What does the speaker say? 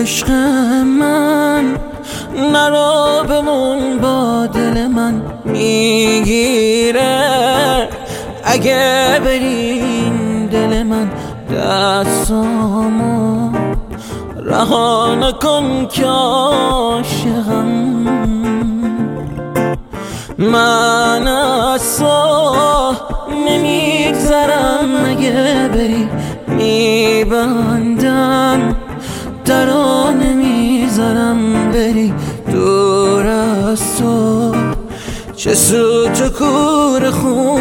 عشق من نرو بمون با دل من میگیره اگه برین دل من دستامو رها نکن که عاشقم من از تو نمیگذرم اگه بری میبندم درو نمیذارم بری دور از تو چه سوت و کور خون